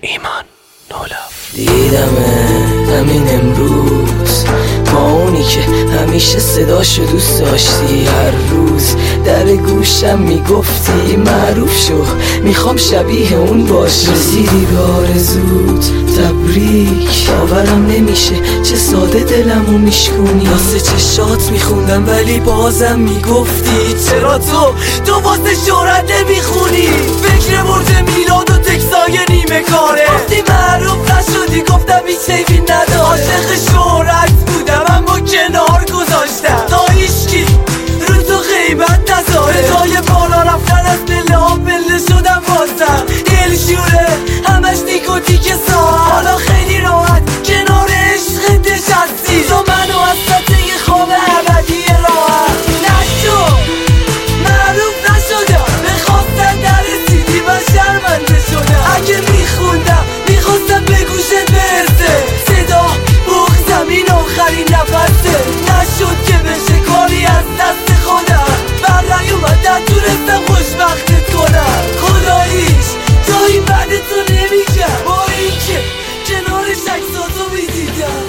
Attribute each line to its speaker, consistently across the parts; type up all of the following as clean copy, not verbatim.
Speaker 1: ایمان نولاف.
Speaker 2: دیدمت همین امروز با اونی که همیشه صداشو دوست داشتی، هر روز در گوشم میگفتی معروف شو میخوام شبیه اون باشی. رسیدی به آرزوت تبریک، باورم نمیشه چه ساده دلمو میشکونی. واسه چشات میخوندم ولی بازم میگفتی چرا تو واسه شهرت نمیخونی. فکر برد میلاد و تکسای نیمه کاره، وقتی معروف نشدی گفتم هیچ سیفی نداره. عاشق شهرت بودم اما کنار گذاشتم تا هیچکی رو تو غیبت نذاره. جای بالا رفتن از پله ها پله شدم بازم دلشوره همش نیکوتیک ساعت. حالا خیلی راحت کنار عشق نشستی، تو منو از سطح خواب ابدی راحت نشو. معروف نشدم بخواستن نرسیدی و شرمنده شدم. اگه میخوندم میخواستم به گوشت برسه صدا بغزم این آخرین نفسه. نشد که بشه کاری از دست خودم، برای اومدن تونستم خوشبختت کنم. خداییش تا این بعد تو نمیگم با اینکه کنار شکساتو میدیدم.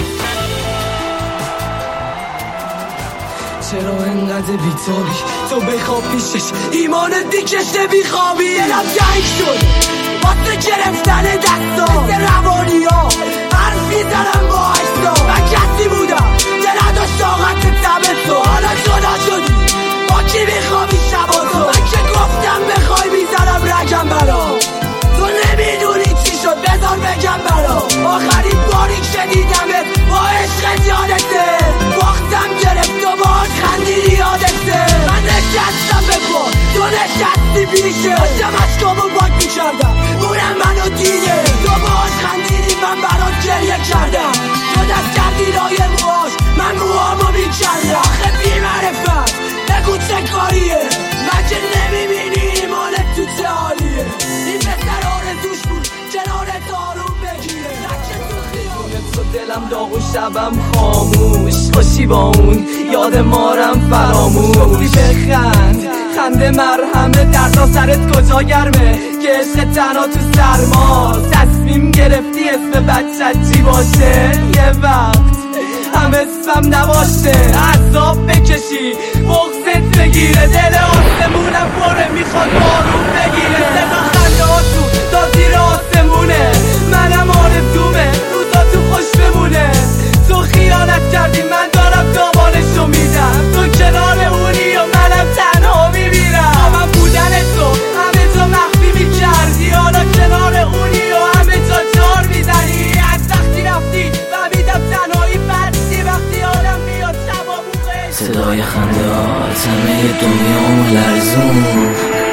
Speaker 2: چرا انقدر بیتابی تو بخواب پیشش ایمانت دیکشه بیخوابی. دلم جنگ شد واسه گرفتن دستا مثل روانی ها حرف میزنم با عشقا. من کسی بودم که نداشت طاقت دم تو، حالا جدا شدی با کی میخوابی شبا تو. من که گفتم بخوای میزنم رگم برا تو، نمیدونی چی شد بذار بگم برا. آخرین باری که دیدمت با عشقت یادته، وقتم گرفت و باهاش خندیدی یادته. من نشستم به پا تو نشستی پیشه، داشتم اشکامو پاک میکردم اونم منو دیده. تو باهاش خندیدی من برات گریه کردم، تو دست کردی لای موهاش من موهامو میکردم. آخه بی‌معرفت بگو چه کاریه، من که نمیبینی ایمانت تو چه حالیه. این پسر آرزوش بود کنارت آروم بگیره، نکه تو خیابون تو دلم داغ و شبم خاموش. خوشی با اون یاد مارم فراموش. گفتی بخند خنده مرهمه، دردا سرت کجا گرمه که عشق تنها تو سرماست. تصمیم گرفتی اسم بچت چی باشه، یه وقت هم اسمم نباشه. عذاب بکشی بغزت بگیره، دل آسمونم پره میخواد بارون بگیره. صدا خنده ها تا زیر آسمونه، منم آرزومه روزا تو خوش بمونه. تو خیانت کردی من دارم دامانشو میدم، تو کنار اونی و منم تنها میمیرم. با من بودن تو همه جا مخفی میکردی، حالا کنار اونی و همه جا جار میزنی. از وقتی رفتی فهمیدم تنهایی بدی، وقتی آدم میاد شبا موقع صدای خنده هات همه دنیامو لرزون.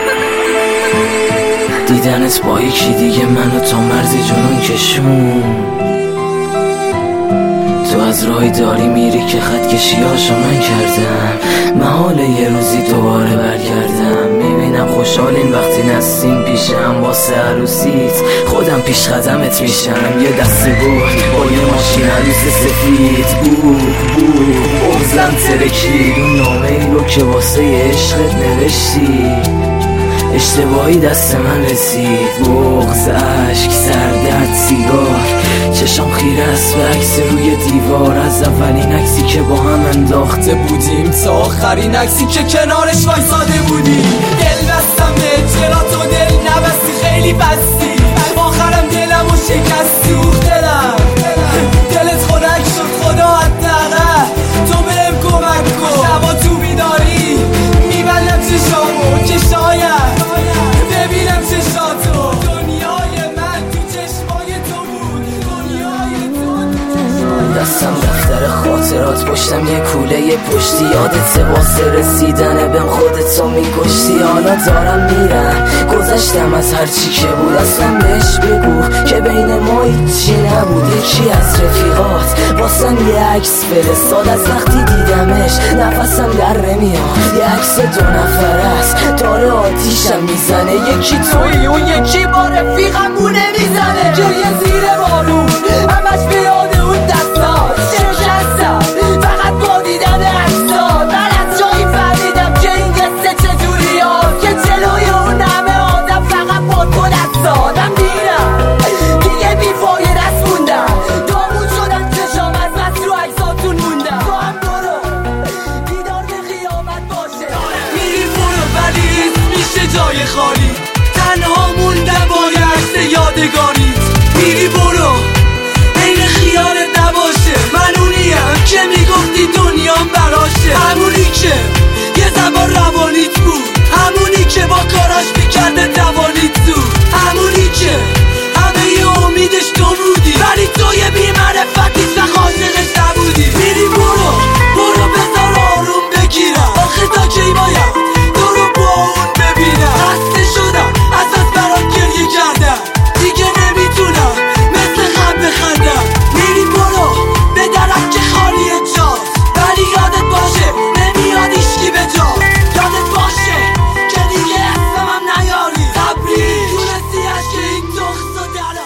Speaker 2: دیدنت با یکی دیگه منو تا مرزی جنون کشون. تو از راهی داری میری که خط کشیاشو من کردم، محاله یه روزی دوباره برگردم. میبینم خوشحالین وقتی نستین پیشم، واسه عروسیت خودم پیش قدمت میشم. یه دسته بود با یه ماشین عروس سفید بود بغزم ترکید اون نامه ای رو که واسه عشقت نوشتی. اشتباهی دست من رسید، بغض، عشق، سردرد، سیگار. چشم خیره است به عکس روی دیوار، از اولین عکسی که با هم انداخته بودیم تا آخرین عکسی که کنارش وایساده بودیم. دل بستم به چرا تو دل نبستی، خیلی بستی آخرم دلمو شکستی. دلت خنک شد خدا حداقل تو بهم کمک کن. شبا تو بیداری میبندم چشامو که شاید ببینم چشاتو. دنیای من تو چشمای تو بود، دنیای تو دستم دفتر خاطرات، پشتم یه کوله پشتی یادت واسه رسیدن بهم خودتو میکشتی. حالا دارم میرم گذشتم از هرچی که بود، اصلا بهش بگو که بین ما هیچی نبود. یکی از رفیقات واسم یه عکس فرستاد از وقتی دیدمش نفسم در نمیاد. یه عکس 2 نفره است داره آتیشم میزنه، یکی توی اون یکی با رفیقمونه میزنه. گریه زیر بارون همش بیاد اون دستات شکستم فقط با دیدن عکسات. من از جایی فهمیدم که این قصه چجوری ها که جلوی اون همه آدم فقط با تو دست دادم. میرم زندگانیت میری برو این خیالت نباشه من اونیم که میگفتی دنیام براشه همونی که یه زبان روانیت بود همونی که با کاراش میکرده دوانیت زود همونی که همه ی امیدش تو بودی ولی تو یه بی‌معرفتی و خاشقش نبودی میری برو بذار آروم بگیرم آخه تا کی باید تو رو با اون ببینم خسته شدم ازت برات گریه کردم دیگه نمیتونم مثل خم بخندم میری برو به درک که خالی جاست ولی یادت باشه نمیاد ایشکی به جا یادت باشه که دیگه اسمم نیاری تبریک تونستی که این دخص و دلا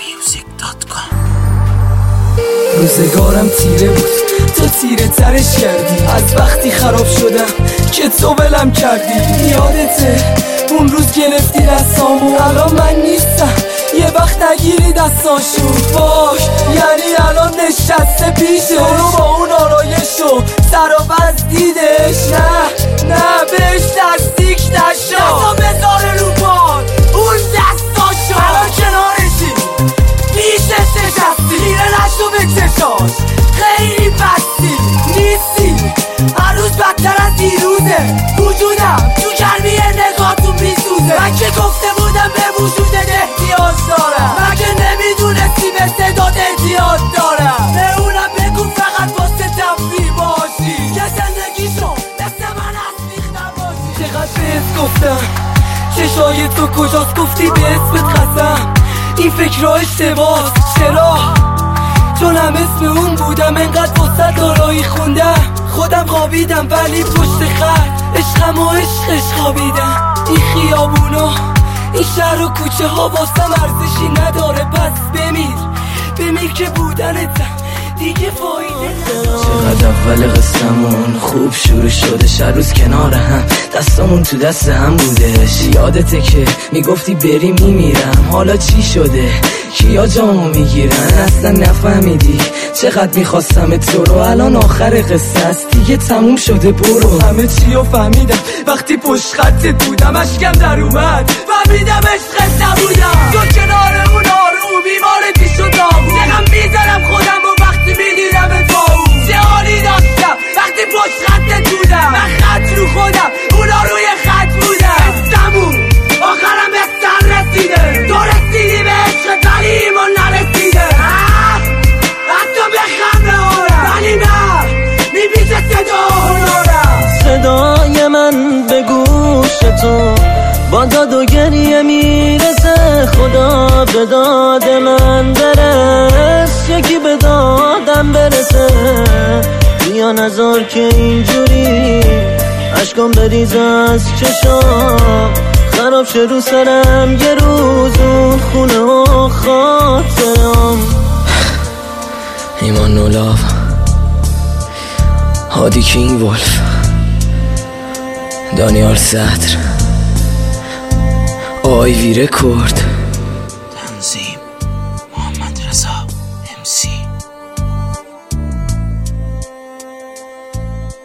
Speaker 2: روزگارم تیره بود تو تیره ترش کردی از وقتی خراب شدم که تو ولم کردی یادته اون روز گرفتی دستامو الان من نیستم یه وقت نگیری دستاشو باش یعنی الان نشسته پیشش رو با اون آرایشو سر و بز دیدش نه بهش نزدیک نشو دستو بذاره رو پاد اون دستاشو الان کنارشی پیشش نشستی خیره نشو به چشاش خیلی بستی نیستی هر روز بدتر از دیروزه وجودم تو گرمی نگاهتون میسوزه من که گفته بودم به وجودت احتیاج دارم مگه نمیدونستی به صدات احتیاج دارم به اونم بگو فقط واسه تفریح باشی که زندگیشو مثل من اصلیخ نباشی چقدر بهت گفتم چشای تو کجاست گفتی به اسمت قسم این فکرها اشتباس چرا چون هم اسم اون بودم انقدر واسه دارایی خوندم خودم خوابیدم ولی پشت خط عشقم و عشقش خوابیدم این خیابونا این شهر و کوچه ها واسم ارزشی نداره پس بمیر که بودنتم دیگه فایده چقدر اول قصه‌مون خوب شروع شده هر روز کنار هم دستامون تو دست هم بودش یادته که میگفتی بریم میمیرم حالا چی شده کیا جامو میگیرن اصلا نفهمیدی چقدر میخواستم تو رو الان آخر قصه است دیگه تموم شده برو همه چی رو فهمیدم وقتی پشت خطت بودم اشکم در اومد فهمیدم عشقت نبودم تو کنار اون آروم بیمارتی شد دقم میزنم خودم و وقتی میگیرم تو چه حالی داشتم وقتی پشت خطت بودم من خط رو خودم اونا روی خط بودم تموم آخرم به سر رسیده تو رسیدی به عشقت ولی ایمان نرسیده حتی بخم نهارم ولی نه میبیشه
Speaker 1: صدای من به گوش تو با داد و گریه میرسه خدا به داد من برس یکی به دادم برسه بیا نذار که اینجوری عشقم بریز از چشام خراب شه رو سرم یه روز اون خونه و خاطرم
Speaker 3: ایمان نولاف هادی کینگ ولف دانیال صدر آیوی رکورد تنظیم